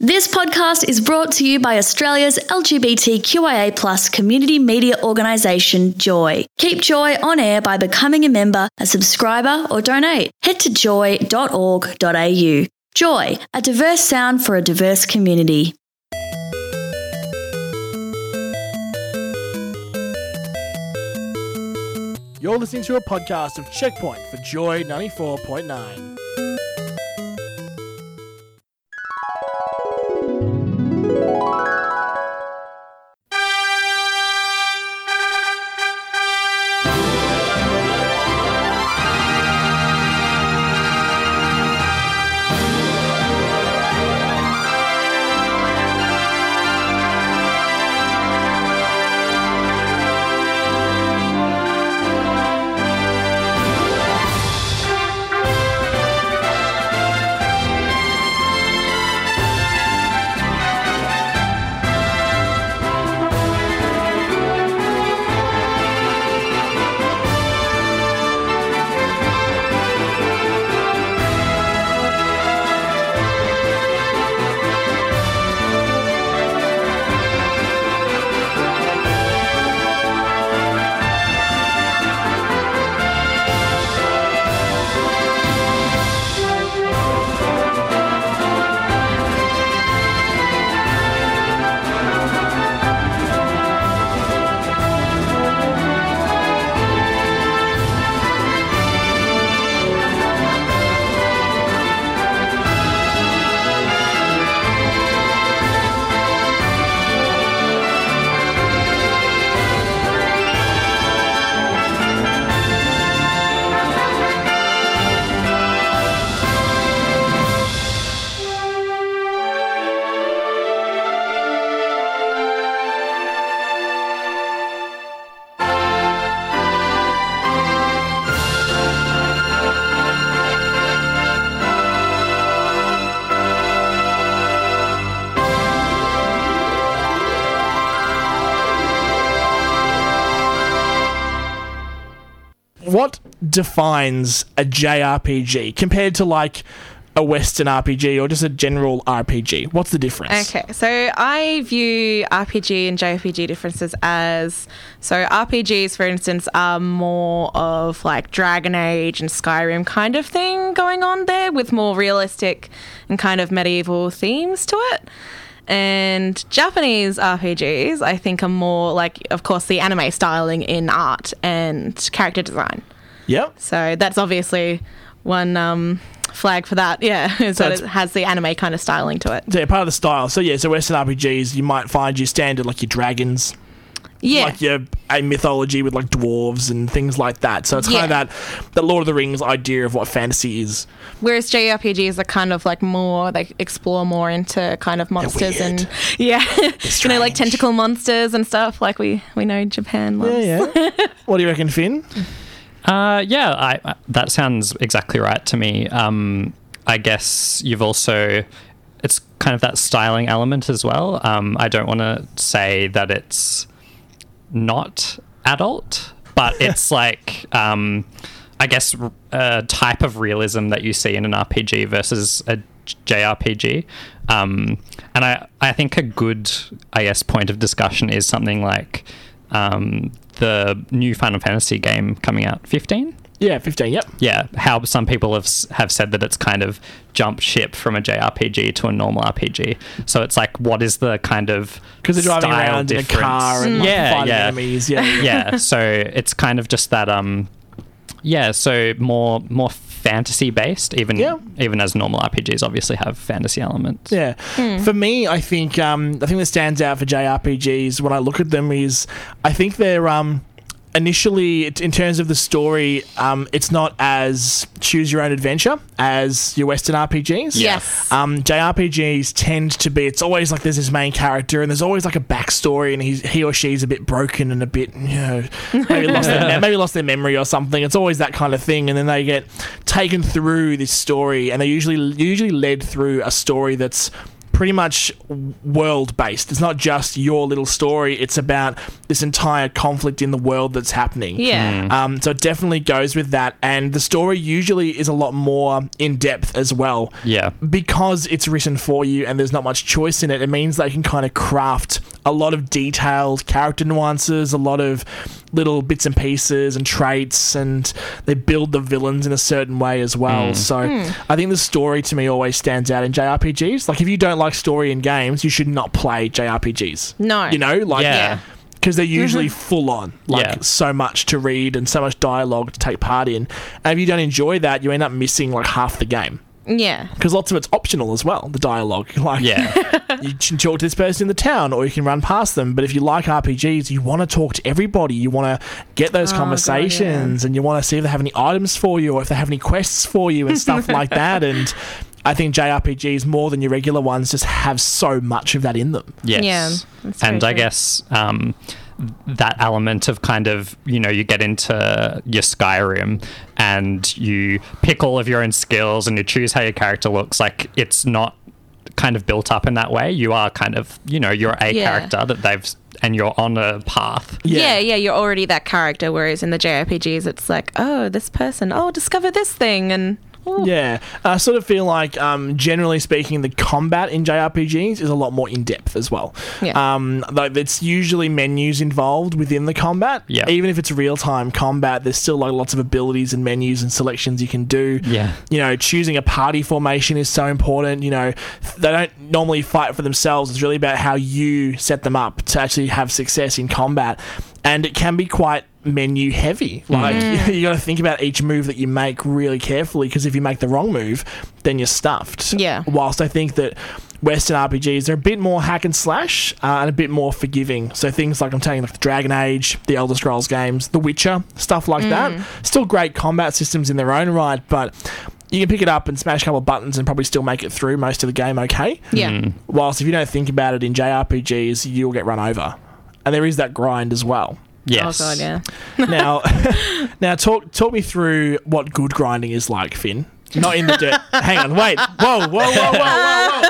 This podcast is brought to you by Australia's LGBTQIA+ community media organisation, Joy. Keep Joy on air by becoming a member, a subscriber, or donate. Head to joy.org.au. Joy, a diverse sound for a diverse community. You're listening to a podcast of Checkpoint for Joy 94.9. What defines a JRPG compared to like a Western RPG or just a general RPG? What's the difference? Okay, so I view RPG and JRPG differences as, so RPGs, for instance, are more of like Dragon Age and Skyrim kind of thing going on there with more realistic and kind of medieval themes to it. And Japanese RPGs, I think, are more like, of course, the anime styling in art and character design. Yep. So that's obviously one flag for that, yeah, is that it has the anime kind of styling to it. Yeah, part of the style. So yeah, so Western RPGs, you might find your standard, like your dragons. Yeah. Like your a mythology with like dwarves and things like that. So it's kind of that Lord of the Rings idea of what fantasy is. Whereas JRPGs are kind of like more, they explore more into kind of monsters and like tentacle monsters and stuff like we know Japan loves. Yeah. What do you reckon, Finn? That sounds exactly right to me. I guess you've also, it's kind of that styling element as well. I don't want to say that it's not adult, but it's like, I guess, a type of realism that you see in an RPG versus a JRPG. And I think a good, point of discussion is something like the new Final Fantasy game coming out, 15? Yeah, 15, yep. Yeah, how some people have said that it's kind of jumped ship from a JRPG to a normal RPG. So it's like, what is the kind of because they're driving around difference? In a car and fighting enemies. Yeah, so it's kind of just that, so more fantasy-based, even as normal RPGs obviously have fantasy elements. Yeah. For me, I think the thing that stands out for JRPGs when I look at them is I think they're initially, in terms of the story, it's not as choose your own adventure as your Western RPGs. Yes. JRPGs tend to be, it's always like there's this main character and there's always like a backstory and he or she's a bit broken and a bit, maybe lost their memory or something. It's always that kind of thing, and then they get taken through this story and they're usually led through a story that's pretty much world based. It's not just your little story, it's about this entire conflict in the world that's happening. Yeah. So it definitely goes with that, and the story usually is a lot more in depth as well. Yeah. Because it's written for you and there's not much choice in it, it means they can kind of craft a lot of detailed character nuances, a lot of little bits and pieces and traits, and they build the villains in a certain way as well. So I think the story to me always stands out in JRPGs. Like, if you don't like story in games, you should not play JRPGs. No. You know, like, Yeah. because they're usually full on, like Yeah. so much to read and so much dialogue to take part in. And if you don't enjoy that, you end up missing like half the game. Yeah. Because lots of it's optional as well, the dialogue. Like, Yeah. you can talk to this person in the town or you can run past them. But if you like RPGs, you want to talk to everybody. You want to get those conversations and you want to see if they have any items for you or if they have any quests for you and stuff like that. And I think JRPGs, more than your regular ones, just have so much of that in them. Yes. Yeah, that's And very I true. guess that element of kind of, you know, you get into your Skyrim and you pick all of your own skills and you choose how your character looks. Like, it's not kind of built up in that way. You are kind of, you know, you're a character that and you're on a path. Yeah, you're already that character, whereas in the JRPGs, it's like, oh, this person, discover this thing, and... oh. Yeah, I sort of feel like, generally speaking, the combat in JRPGs is a lot more in depth as well. Yeah. Like, it's usually menus involved within the combat. Yeah. Even if it's real time combat, there's still like lots of abilities and menus and selections you can do. Yeah. You know, choosing a party formation is so important. You know, they don't normally fight for themselves. It's really about how you set them up to actually have success in combat, and it can be quite menu heavy. Like, you got to think about each move that you make really carefully, because if you make the wrong move, then you're stuffed. Yeah. Whilst I think that Western RPGs are a bit more hack and slash and a bit more forgiving. So things like, I'm telling you, like the Dragon Age, the Elder Scrolls games, The Witcher, stuff like that. Still great combat systems in their own right, but you can pick it up and smash a couple of buttons and probably still make it through most of the game okay. Yeah. Whilst if you don't think about it in JRPGs, you'll get run over. And there is that grind as well. Yes. Oh, God, yeah. Now talk me through what good grinding is like, Finn. Not in the dirt. Hang on, wait. Whoa.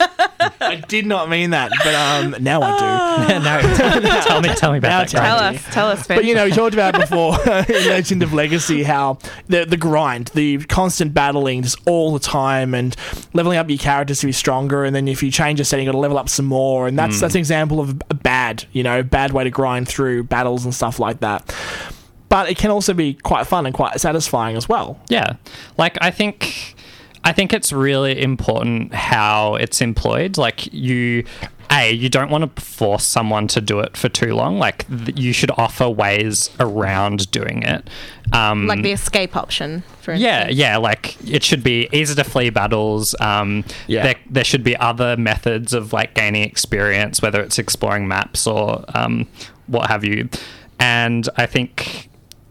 I did not mean that, but now I do. No. Tell me Now about that. tell Grinding. Tell us, Finn. But, you know, we talked about before in Legend of Legacy how the grind, the constant battling just all the time and leveling up your characters to be stronger, and then if you change a setting, you got to level up some more, and that's an example of a bad way to grind through battles and stuff like that. But it can also be quite fun and quite satisfying as well. Yeah. Like, I think it's really important how it's employed. Like, you don't want to force someone to do it for too long. Like, you should offer ways around doing it. like the escape option, for instance. Yeah, like, it should be easy to flee battles. There should be other methods of, like, gaining experience, whether it's exploring maps or what have you. And I think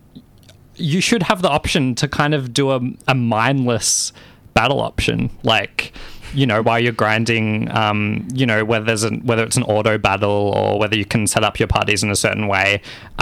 you should have the option to kind of do a mindless battle option, like, you know, while you're grinding, you know, whether it's an auto battle or whether you can set up your parties in a certain way.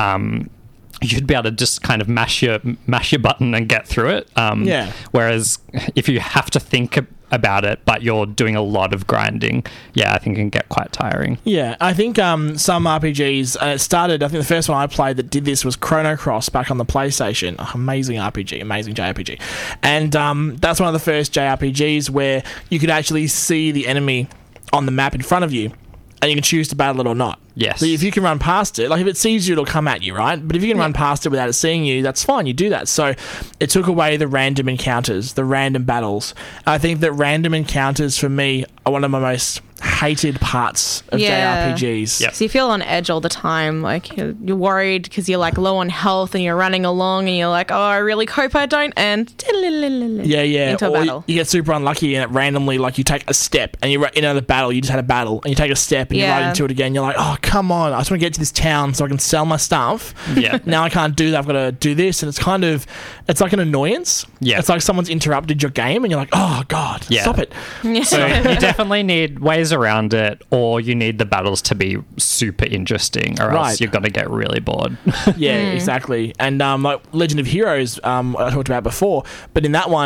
You should be able to just kind of mash your button and get through it. Whereas if you have to think about it, but you're doing a lot of grinding, I think it can get quite tiring. Yeah, I think some RPGs, it started, I think the first one I played that did this was Chrono Cross back on the PlayStation. Amazing RPG, amazing JRPG. And that's one of the first JRPGs where you could actually see the enemy on the map in front of you, and you can choose to battle it or not. Yes. So if you can run past it, like if it sees you, it'll come at you, right? But if you can run past it without it seeing you, that's fine, you do that. So it took away the random encounters, the random battles. I think that random encounters, for me, are one of my most hated parts of JRPGs. Yep. So you feel on edge all the time, like you're worried because you're like low on health and you're running along and you're like, oh, I really hope I don't end. Yeah. Into a Or battle. you get super unlucky and it randomly, like, you take a step and you're in another battle, you just had a battle, and you take a step and you're right into it again. You're like, oh, come on, I just want to get to this town so I can sell my stuff. Yeah. Now I can't do that, I've got to do this. And it's like an annoyance. Yeah. It's like someone's interrupted your game and you're like, oh, God, stop it. So you definitely need ways around it, or you need the battles to be super interesting, or else you're going to get really bored. Yeah, exactly. And like Legend of Heroes, I talked about before, but in that one,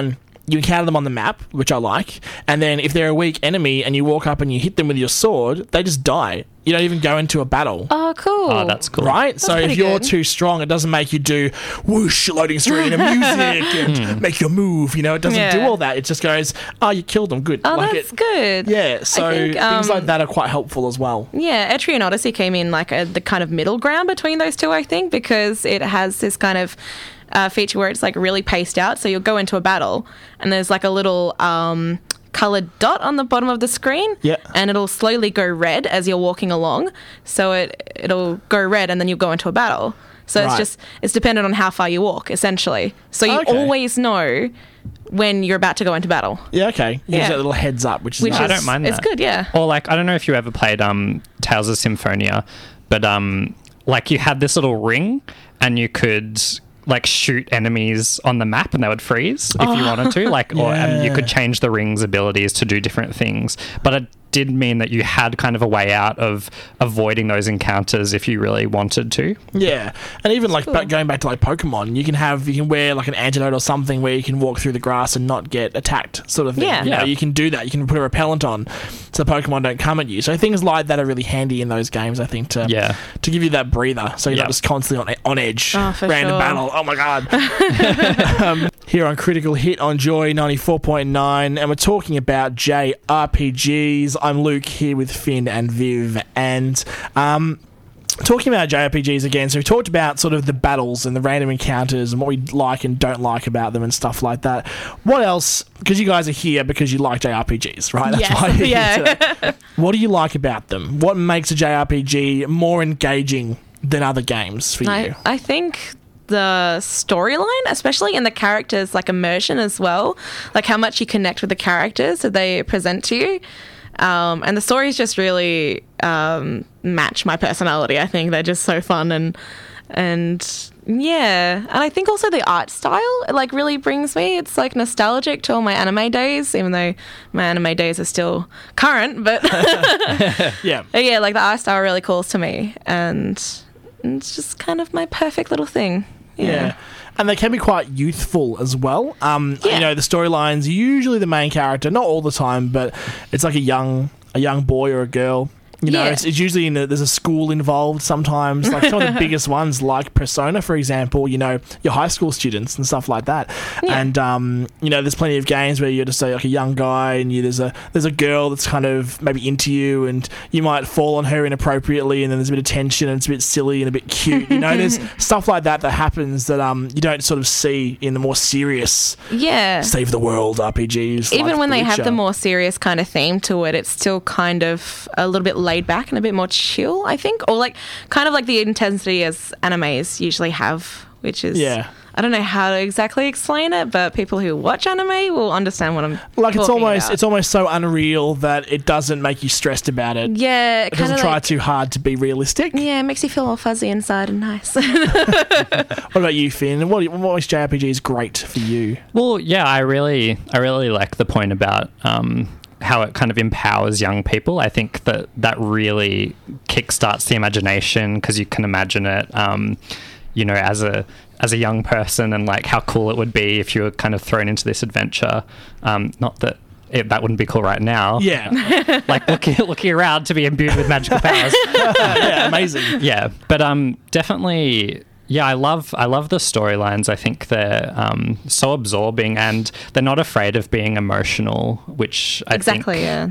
you encounter them on the map, which I like, and then if they're a weak enemy and you walk up and you hit them with your sword, they just die. You don't even go into a battle. Oh, cool. Oh, that's cool. Right? So if pretty you're good. too strong, it doesn't make you do whoosh, loading screen and music and make your move. You know, it doesn't do all that. It just goes, oh, you killed them. Good. Oh, that's good. Yeah, so think, things like that are quite helpful as well. Yeah, Etrian Odyssey came in like the kind of middle ground between those two, I think, because it has this kind of feature where it's like really paced out. So you'll go into a battle and there's like a little coloured dot on the bottom of the screen, and it'll slowly go red as you're walking along. So it'll go red and then you'll go into a battle. So it's dependent on how far you walk, essentially. So you always know when you're about to go into battle. Yeah, okay. You get a little heads up, which is nice. I don't mind that. It's good, yeah. Or like, I don't know if you ever played Tales of Symphonia, but like you had this little ring and you could like shoot enemies on the map and they would freeze if you wanted to, like, or you could change the ring's abilities to do different things. But it did mean that you had kind of a way out of avoiding those encounters if you really wanted to. Yeah, and even like going back to like Pokemon, you can wear like an antidote or something where you can walk through the grass and not get attacked, sort of thing. Yeah. You know, you can do that. You can put a repellent on so the Pokemon don't come at you. So things like that are really handy in those games, I think, to give you that breather, so you're not just constantly on edge. For random sure. battle. Oh my god. Here on Critical Hit on Joy 94.9, and we're talking about JRPGs. I'm Luke here with Finn and Viv, and talking about JRPGs again. So we talked about sort of the battles and the random encounters and what we like and don't like about them and stuff like that. What else? Because you guys are here because you like JRPGs, right? That's why you're here today. What do you like about them? What makes a JRPG more engaging than other games for you? I think the storyline, especially in the characters, like immersion as well, like how much you connect with the characters that they present to you. And the stories just really match my personality. I think they're just so fun and yeah. And I think also the art style, it like really brings me. It's like nostalgic to all my anime days, even though my anime days are still current. But yeah, like the art style really calls to me, and it's just kind of my perfect little thing. Yeah. And they can be quite youthful as well. You know, the storyline's usually the main character, not all the time, but it's like a young boy or a girl. You know, it's usually there's a school involved sometimes. Like some of the biggest ones, like Persona, for example, you know, your high school students and stuff like that. Yeah. And, you know, there's plenty of games where you're just like a young guy and there's a girl that's kind of maybe into you and you might fall on her inappropriately and then there's a bit of tension and it's a bit silly and a bit cute. You know, there's stuff like that happens that you don't sort of see in the more serious save the world RPGs. Even like when The they have Witcher. the more serious kind of theme to it, it's still kind of a little bit laid back and a bit more chill, I think, or like kind of like the intensity as animes usually have, which is I don't know how to exactly explain it, but people who watch anime will understand what I'm like. talking about. It's almost so unreal that it doesn't make you stressed about it. Yeah, it doesn't try too hard to be realistic. Yeah, it makes you feel all fuzzy inside and nice. What about you, Finn? What makes JRPGs great for you? Well, yeah, I really like the point about how it kind of empowers young people. I think that really kickstarts the imagination because you can imagine it, you know, as a young person and like how cool it would be if you were kind of thrown into this adventure. Not that that wouldn't be cool right now. Yeah. Like looking around to be imbued with magical powers. Yeah, amazing. Yeah, but definitely. Yeah, I love the storylines. I think they're so absorbing and they're not afraid of being emotional, which I think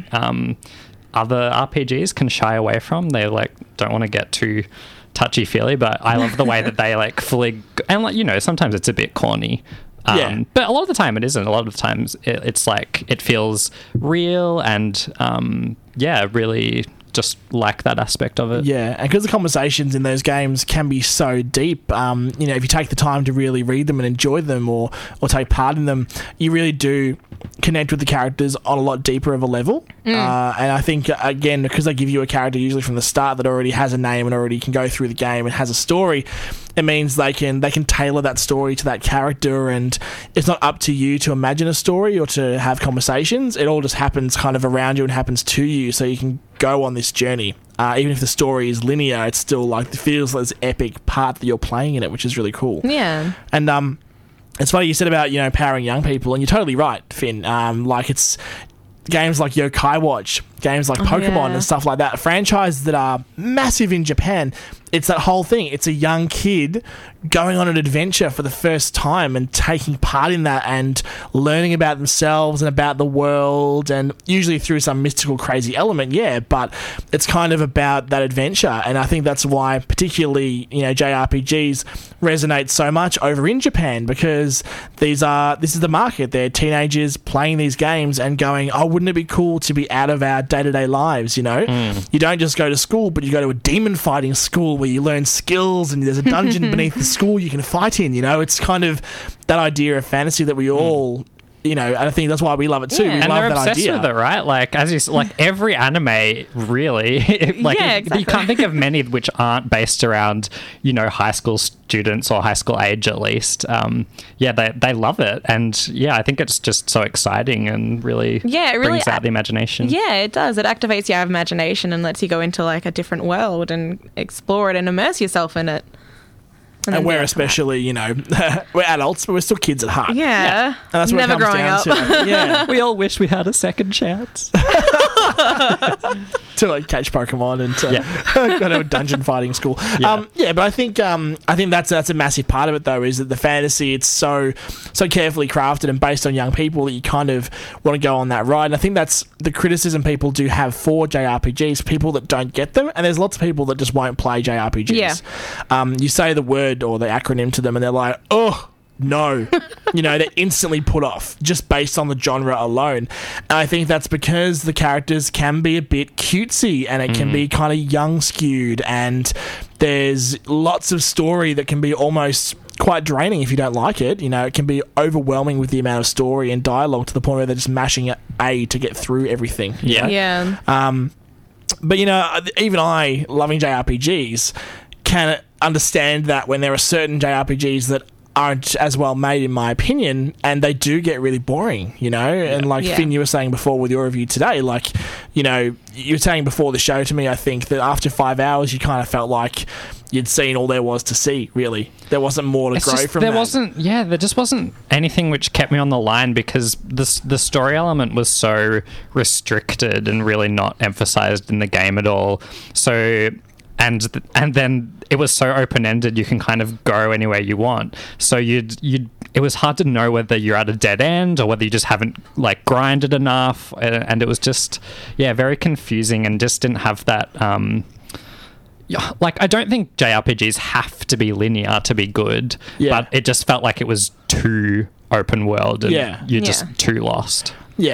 other RPGs can shy away from. They like don't want to get too touchy-feely, but I love the way that they like fully and like, you know, sometimes it's a bit corny. But a lot of the time it isn't. A lot of the times it's like it feels real and really just like that aspect of it. Yeah, and because the conversations in those games can be so deep, you know, if you take the time to really read them and enjoy them or take part in them, you really do connect with the characters on a lot deeper of a level. And I think, again, because they give you a character usually from the start that already has a name and already can go through the game and has a story, it means they can tailor that story to that character, and it's not up to you to imagine a story or to have conversations. It all just happens kind of around you and happens to you, so you can go on this journey. Even if the story is linear, it's still like it feels like this epic part that you're playing in it, which is really cool. Yeah. And it's funny you said about, you know, empowering young people, and you're totally right, Finn. Like, it's games like Yokai Watch, games like Pokemon and stuff like that, franchises that are massive in Japan. It's that whole thing. It's a young kid going on an adventure for the first time and taking part in that and learning about themselves and about the world, and usually through some mystical, crazy element, but it's kind of about that adventure. And I think that's why particularly, you know, JRPGs resonate so much over in Japan, because this is the market. They're teenagers playing these games and going, oh, wouldn't it be cool to be out of our day-to-day lives, you know? You don't just go to school, but you go to a demon fighting school where you learn skills and there's a dungeon beneath the school you can fight in, you know? It's kind of that idea of fantasy that we all, you know, and I think that's why we love it too. We and love they're that obsessed idea. with it, right? Like, as you like, every anime really, like, exactly. you can't think of many which aren't based around, you know, high school students or high school age at least. They love it, and I think it's just so exciting and really, it really brings out the imagination. Yeah, it does. It activates your imagination and lets you go into like a different world and explore it and immerse yourself in it. And we're especially, you know, we're adults, but we're still kids at heart. Yeah. And that's what Never it comes growing down up. to. Yeah. We all wish we had a second chance. To like catch Pokemon and to go to a dungeon fighting school. But I think that's a massive part of it though, is that the fantasy, it's so carefully crafted and based on young people that you kind of want to go on that ride. And I think that's the criticism people do have for JRPGs, people that don't get them, and there's lots of people that just won't play JRPGs. You say the word or the acronym to them and they're like, oh no. You know, they're instantly put off just based on the genre alone. And I think that's because the characters can be a bit cutesy and it can be kind of young skewed, and there's lots of story that can be almost quite draining if you don't like it. You know, it can be overwhelming with the amount of story and dialogue to the point where they're just mashing A to get through everything. Yeah. But, you know, even I, loving JRPGs, can understand that when there are certain JRPGs that aren't as well made, in my opinion, and they do get really boring, you know? And like Finn, you were saying before with your review today, like, you know, you were saying before the show to me, I think, that after 5 hours you kind of felt like you'd seen all there was to see, really. There wasn't more to grow from that. There just wasn't anything which kept me on the line, because the story element was so restricted and really not emphasized in the game at all. So and then it was so open-ended, you can kind of go anywhere you want. So it was hard to know whether you're at a dead end or whether you just haven't like grinded enough, and it was just very confusing and just didn't have that like, I don't think JRPGs have to be linear to be good, but it just felt like it was too open world and you're just too lost.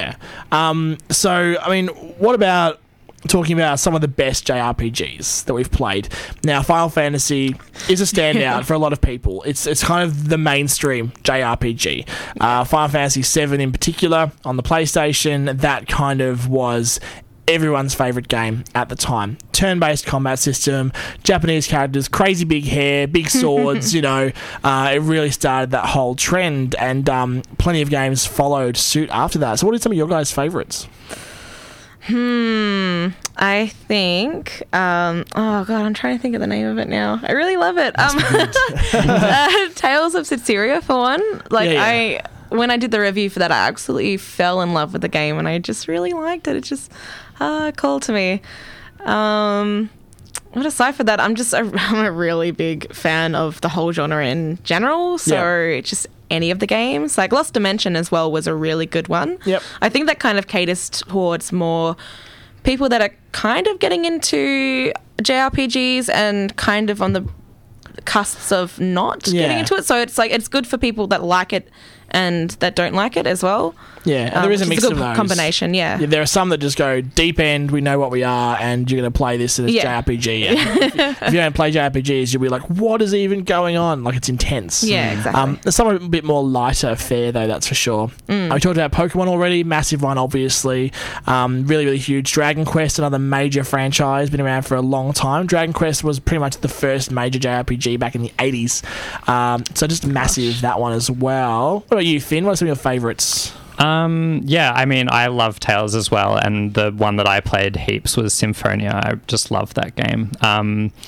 So I mean, what about talking about some of the best JRPGs that we've played? Now, Final Fantasy is a standout for a lot of people. It's kind of the mainstream JRPG. Final Fantasy 7 in particular on the PlayStation, that kind of was everyone's favourite game at the time. Turn-based combat system, Japanese characters, crazy big hair, big swords, you know. It really started that whole trend, and plenty of games followed suit after that. So what are some of your guys' favourites? I think oh god, I'm trying to think of the name of it now. I really love it. Tales of Systeria, for one. Like, when I did the review for that, I absolutely fell in love with the game and I just really liked it. It just called to me. What aside from that, I'm a really big fan of the whole genre in general. So just any of the games, like Lost Dimension as well was a really good one. I think that kind of caters towards more people that are kind of getting into JRPGs and kind of on the cusps of not getting into it. So it's like, it's good for people that like it and that don't like it as well. And there is a mix of those. Combination, there are some that just go deep end, we know what we are, and you're going to play this in a JRPG. And if you don't play JRPGs, you'll be like, what is even going on? Like, it's intense. Exactly. There's some a bit more lighter fare, though, that's for sure. We talked about Pokemon already, massive one, obviously. Really, really huge. Dragon Quest, another major franchise, been around for a long time. Dragon Quest was pretty much the first major JRPG back in the 80s. So just massive, that one as well. What about you, Finn? What are some of your favourites? I mean, I love Tales as well, and the one that I played heaps was Symphonia. I just love that game.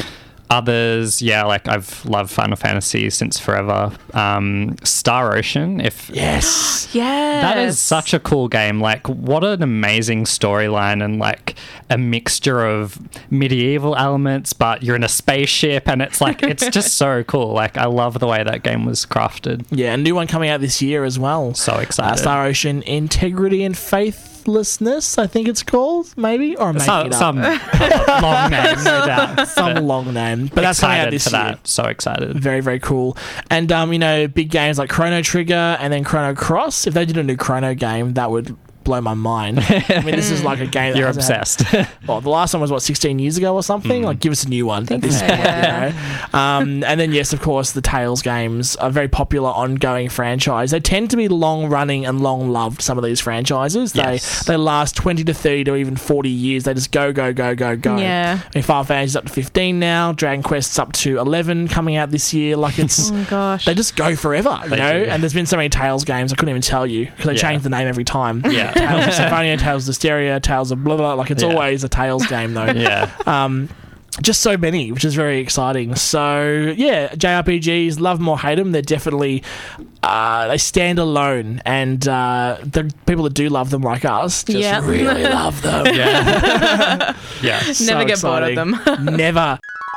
Others, like I've loved Final Fantasy since forever. Star Ocean, Yes. that is such a cool game. Like, what an amazing storyline, and like a mixture of medieval elements, but you're in a spaceship, and it's like it's just so cool. Like, I love the way that game was crafted. Yeah, a new one coming out this year as well. So excited. Star Ocean Integrity and Faithlessness, I think it's called, maybe, or maybe Some long name, no doubt. some long name. But that's coming out this for year. that. So excited. Very, very cool. And, big games like Chrono Trigger and then Chrono Cross. If they did a new Chrono game, that would blow my mind. I mean, this is like a game that You're hasn't obsessed. the last one was 16 years ago or something. Like, give us a new one at this point, And then, yes, of course, the Tales games are a very popular ongoing franchise. They tend to be long running and long loved, some of these franchises. Yes. They last 20 to 30 to even 40 years. They just go. Yeah. I mean, Final Fantasy's up to 15 now. Dragon Quest's up to 11 coming out this year. Like, it's Oh gosh. they just go forever, They do. And there's been so many Tales games I couldn't even tell you because they change the name every time. Yeah. Tales of Symphonia, Tales of Hysteria, Tales of blah blah. Like, it's always a Tales game though. Yeah. Just so many, which is very exciting. So yeah, JRPGs, love them or hate them, they're definitely they stand alone, and the people that do love them, like us, just really love them. Yeah. Yeah. So Never get bored of exciting. them. Never.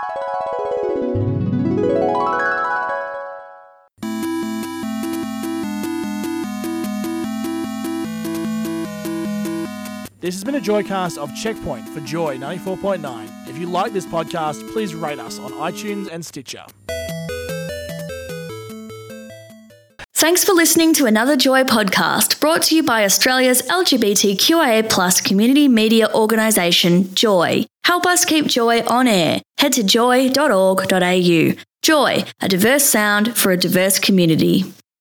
This has been a Joycast of Checkpoint for Joy 94.9. If you like this podcast, please rate us on iTunes and Stitcher. Thanks for listening to another Joy podcast brought to you by Australia's LGBTQIA+ community media organisation, Joy. Help us keep Joy on air. Head to joy.org.au. Joy, a diverse sound for a diverse community.